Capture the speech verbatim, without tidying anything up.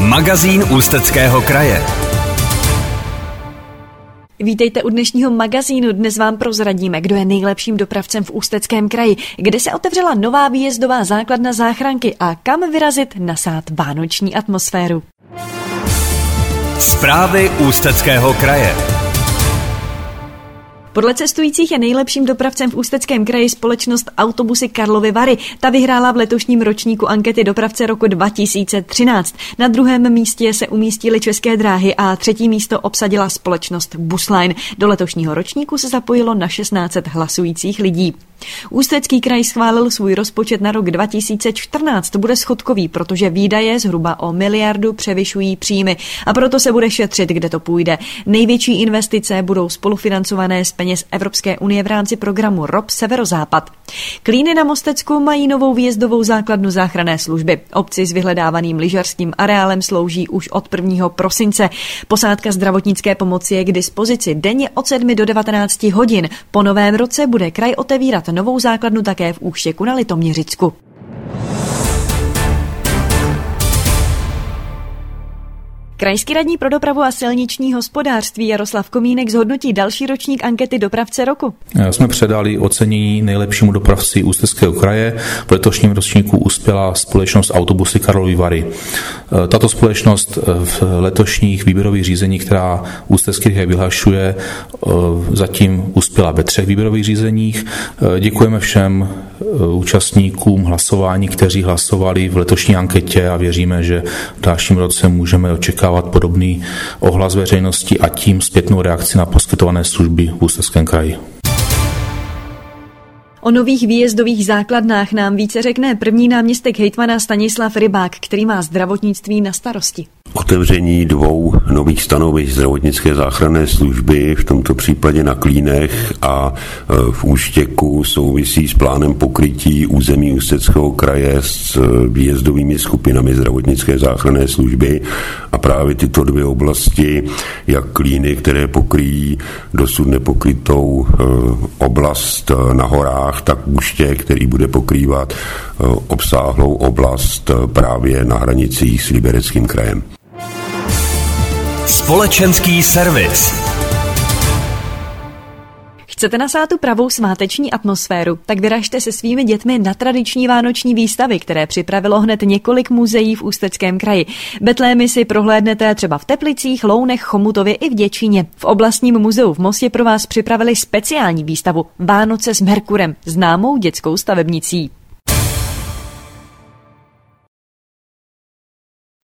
Magazín Ústeckého kraje. Vítejte u dnešního magazínu. Dnes vám prozradíme, kdo je nejlepším dopravcem v Ústeckém kraji, kde se otevřela nová výjezdová základna záchranky a kam vyrazit nasát vánoční atmosféru. Zprávy Ústeckého kraje. Podle cestujících je nejlepším dopravcem v Ústeckém kraji společnost Autobusy Karlovy Vary. Ta vyhrála v letošním ročníku ankety dopravce roku dva tisíce třináct. Na druhém místě se umístily České dráhy a třetí místo obsadila společnost Busline. Do letošního ročníku se zapojilo na šestnáct set hlasujících lidí. Ústecký kraj schválil svůj rozpočet na rok dva tisíce čtrnáct. Bude schodkový, protože výdaje zhruba o miliardu převyšují příjmy a proto se bude šetřit, kde to půjde. Největší investice budou spolufinancované z peněz Evropské unie v rámci programu R O P Severozápad. Klíny na Mostecku mají novou výjezdovou základnu záchranné služby. Obci s vyhledávaným lyžařským areálem slouží už od prvního prosince. Posádka zdravotnické pomoci je k dispozici denně od sedmi do devatenácti hodin. Po novém roce bude kraj otevírat novou základnu také v Úštěku na Litoměřicku. Krajský radní pro dopravu a silniční hospodářství Jaroslav Komínek zhodnotí další ročník ankety dopravce roku. Jsme předali ocenění nejlepšímu dopravci Ústeckého kraje. V letošním ročníku uspěla společnost Autobusy Karlovy Vary. Tato společnost v letošních výběrových řízeních, která Ústecký kraj vyhlašuje, zatím uspěla ve třech výběrových řízeních. Děkujeme všem účastníkům hlasování, kteří hlasovali v letošní anketě a věříme, že v dalším roce můžeme očekávat podobný ohlas veřejnosti a tím zpětnou reakci na poskytované služby v Ústeckém kraji. O nových výjezdových základnách nám více řekne první náměstek hejtmana Stanislav Rybák, který má zdravotnictví na starosti. Otevření dvou nových stanovišť zdravotnické záchranné služby, v tomto případě na Klínech a v Úštěku, souvisí s plánem pokrytí území Ústeckého kraje s výjezdovými skupinami zdravotnické záchranné služby. A právě tyto dvě oblasti, jak Klíny, které pokryjí dosud nepokrytou oblast na horách, tak Úštěk, který bude pokrývat obsáhlou oblast právě na hranicích s Libereckým krajem. Společenský servis. Chcete nasát tu pravou sváteční atmosféru? Tak vyražte se svými dětmi na tradiční vánoční výstavy, které připravilo hned několik muzeí v Ústeckém kraji. Betlémy si prohlédnete třeba v Teplicích, Lounech, Chomutově i v Děčíně. V oblastním muzeu v Mostě pro vás připravili speciální výstavu Vánoce s Merkurem, známou dětskou stavebnicí.